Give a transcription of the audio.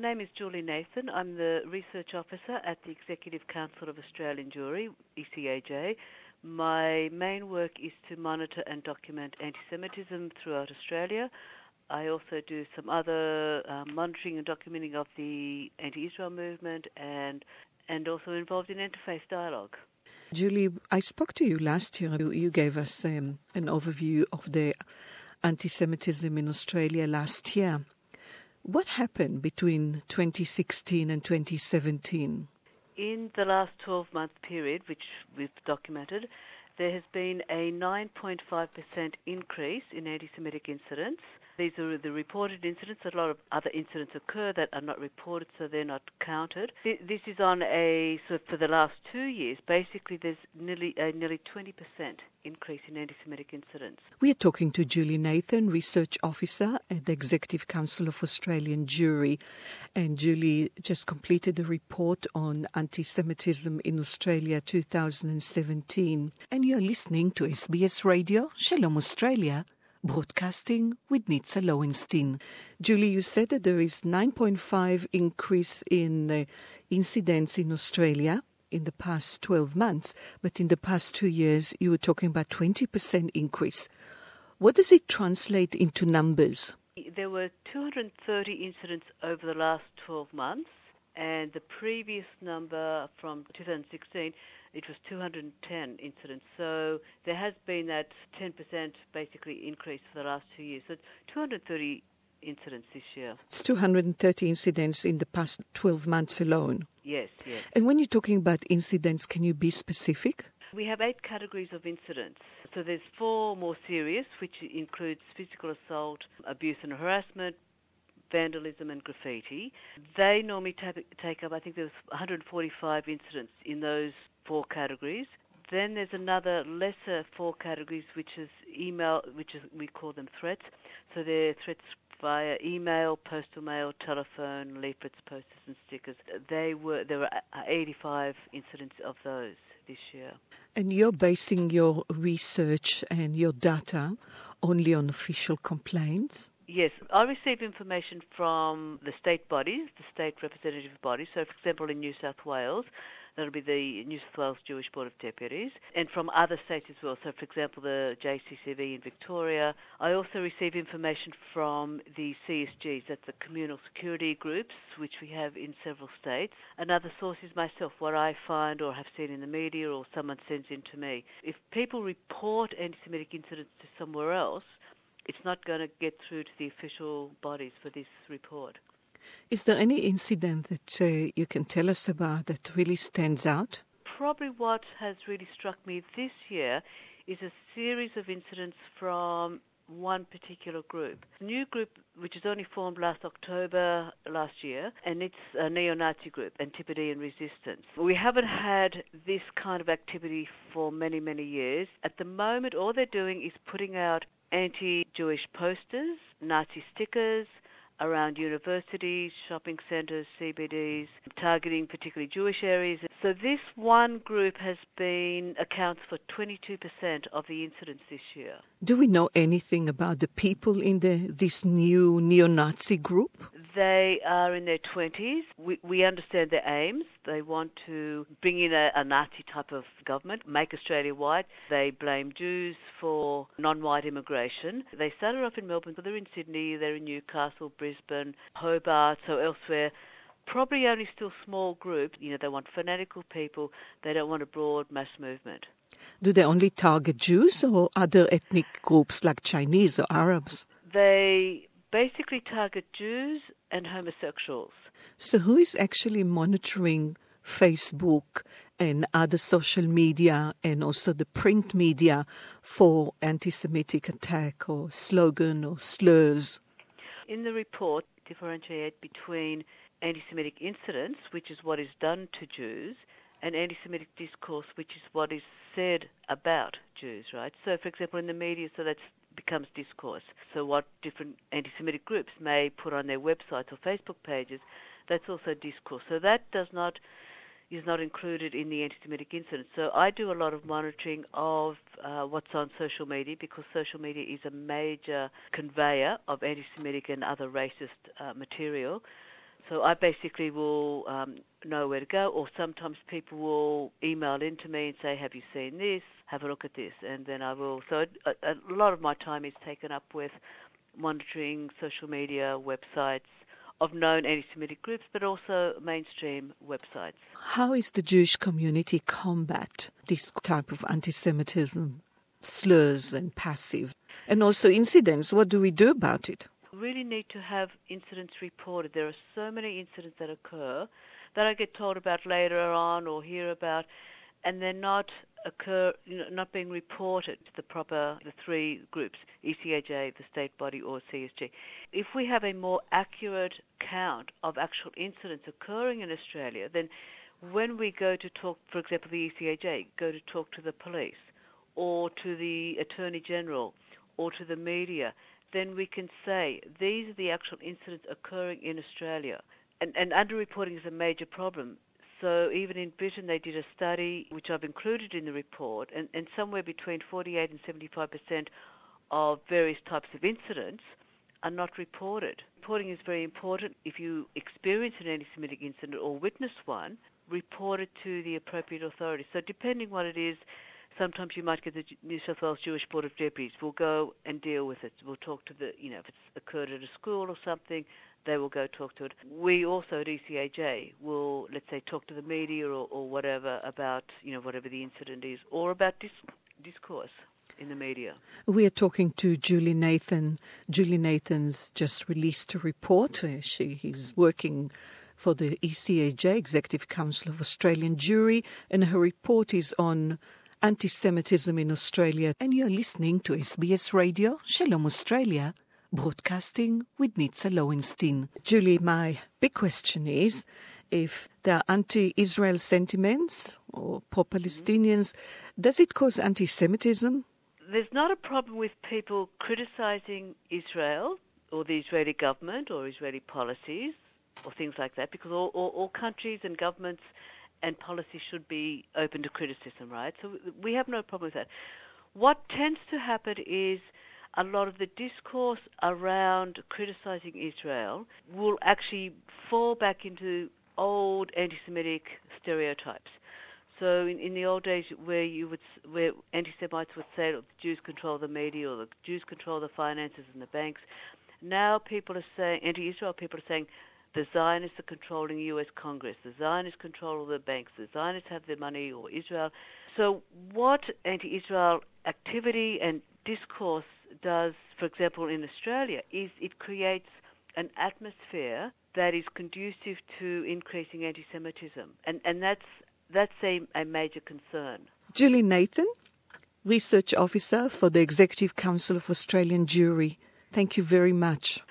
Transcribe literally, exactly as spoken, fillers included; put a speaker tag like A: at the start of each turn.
A: name is Julie Nathan. I'm the Research Officer at the Executive Council of Australian Jewry, E C A J. My main work is to monitor and document anti-Semitism throughout Australia. I also do some other uh, monitoring and documenting of the anti-Israel movement and and also involved in interfaith dialogue.
B: Julie, I spoke to you last year. You, you gave us um, an overview of the anti-Semitism in Australia last year. What happened between twenty sixteen and twenty seventeen?
A: In the last twelve-month period, which we've documented, there has been a nine point five percent increase in anti-Semitic incidents. These are the reported incidents. A lot of other incidents occur that are not reported, so they're not counted. This is on a, so for the last two years, basically there's nearly a nearly twenty percent increase in anti-Semitic incidents.
B: We are talking to Julie Nathan, Research Officer at the Executive Council of Australian Jewry. And Julie just completed a report on anti-Semitism in Australia two thousand seventeen. And you're listening to S B S Radio, Shalom Australia, broadcasting with Nitza Lowenstein. Julie, you said that there is nine point five increase in uh, incidents in Australia in the past twelve months, but in the past two years you were talking about twenty percent increase. What does it translate into numbers?
A: There were two hundred thirty incidents over the last twelve months, and the previous number from two thousand sixteen, it was two hundred ten incidents. So there has been that ten percent basically increase for the last two years. So two hundred thirty incidents this year.
B: It's two hundred thirty incidents in the past twelve months alone.
A: Yes, yes.
B: And when you're talking about incidents, can you be specific?
A: We have eight categories of incidents. So there's four more serious, which includes physical assault, abuse and harassment, vandalism and graffiti. They normally take, take up, I think there was one hundred forty-five incidents in those four categories. Then there's another lesser four categories, which is email, which is we call them threats. So they're threats via email, postal mail, telephone, leaflets, posters and stickers. They were there were eighty-five incidents of those this year.
B: And you're basing your research and your data only on official complaints?
A: Yes, I receive information from the state bodies, the state representative bodies. So, for example, in New South Wales, that'll be the New South Wales Jewish Board of Deputies, and from other states as well. So, for example, the J C C V in Victoria. I also receive information from the C S Gs, that's the communal security groups, which we have in several states, and other sources myself, what I find or have seen in the media or someone sends in to me. If people report anti-Semitic incidents to somewhere else, it's not going to get through to the official bodies for this report.
B: Is there any incident that uh, you can tell us about that really stands out?
A: Probably what has really struck me this year is a series of incidents from one particular group. A new group which was only formed last October last year, and it's a neo-Nazi group, Antipodean Resistance. We haven't had this kind of activity for many, many years. At the moment, all they're doing is putting out anti-Jewish posters, Nazi stickers, around universities, shopping centres, C B Ds, targeting particularly Jewish areas. So this one group has been accounts for twenty-two percent of the incidents this year.
B: Do we know anything about the people in the this new neo-Nazi group?
A: They are in their twenties. We, we understand their aims. They want to bring in a, a Nazi type of government, make Australia white. They blame Jews for non-white immigration. They started off in Melbourne, but they're in Sydney, they're in Newcastle, Brisbane, Hobart, so elsewhere. Probably only still small groups. You know, they want fanatical people. They don't want a broad mass movement.
B: Do they only target Jews or other ethnic groups like Chinese or Arabs?
A: They basically target Jews and homosexuals.
B: So who is actually monitoring Facebook and other social media and also the print media for anti-Semitic attack or slogan or slurs?
A: In the report, differentiate between anti-Semitic incidents, which is what is done to Jews, and anti-Semitic discourse, which is what is said about Jews, right? So, for example, in the media, so that becomes discourse. So what different anti-Semitic groups may put on their websites or Facebook pages, that's also discourse. So that does not is not included in the anti-Semitic incidents. So I do a lot of monitoring of uh, what's on social media, because social media is a major conveyor of anti-Semitic and other racist uh, material. So I basically will um, know where to go, or sometimes people will email in to me and say, have you seen this? Have a look at this. And then I will. So a, a lot of my time is taken up with monitoring social media, websites of known anti-Semitic groups, but also mainstream websites.
B: How is the Jewish community combat this type of anti-Semitism, slurs and passive, and also incidents? What do we do about it?
A: We really need to have incidents reported. There are so many incidents that occur that I get told about later on or hear about, and they're not occur, you know, not being reported to the proper, the three groups, E C A J, the state body, or C S G. If we have a more accurate count of actual incidents occurring in Australia, then when we go to talk, for example, the E C A J, go to talk to the police or to the Attorney General or to the media, then we can say these are the actual incidents occurring in Australia. And, and underreporting is a major problem. So even in Britain, they did a study, which I've included in the report, and, and somewhere between forty-eight and seventy-five percent of various types of incidents are not reported. Reporting is very important. If you experience an anti-Semitic incident or witness one, report it to the appropriate authorities. So depending what it is, sometimes you might get the New South Wales Jewish Board of Deputies. We'll go and deal with it. We'll talk to the, you know, if it's occurred at a school or something, they will go talk to it. We also at E C A J will, let's say, talk to the media or, or whatever about, you know, whatever the incident is, or about dis- discourse in the media.
B: We are talking to Julie Nathan. Julie Nathan's just released a report. Uh, she is working for the E C A J, Executive Council of Australian Jewry, and her report is on anti-Semitism in Australia. And you're listening to S B S Radio, Shalom Australia, broadcasting with Nitza Lowenstein. Julie, my big question is, if there are anti-Israel sentiments or pro-Palestinians, does it cause anti-Semitism?
A: There's not a problem with people criticizing Israel or the Israeli government or Israeli policies or things like that, because all, all, all countries and governments and policies should be open to criticism, right? So we have no problem with that. What tends to happen is a lot of the discourse around criticizing Israel will actually fall back into old anti-Semitic stereotypes. So in, in the old days, where you would, where anti-Semites would say that the Jews control the media or the Jews control the finances and the banks, now people are saying, anti-Israel people are saying, the Zionists are controlling the U S Congress, the Zionists control the banks, the Zionists have the money, or Israel. So what anti-Israel activity and discourse does, for example, in Australia, is it creates an atmosphere that is conducive to increasing anti-Semitism. And, and that's, that's a, a major concern.
B: Julie Nathan, Research Officer for the Executive Council of Australian Jewry. Thank you very much.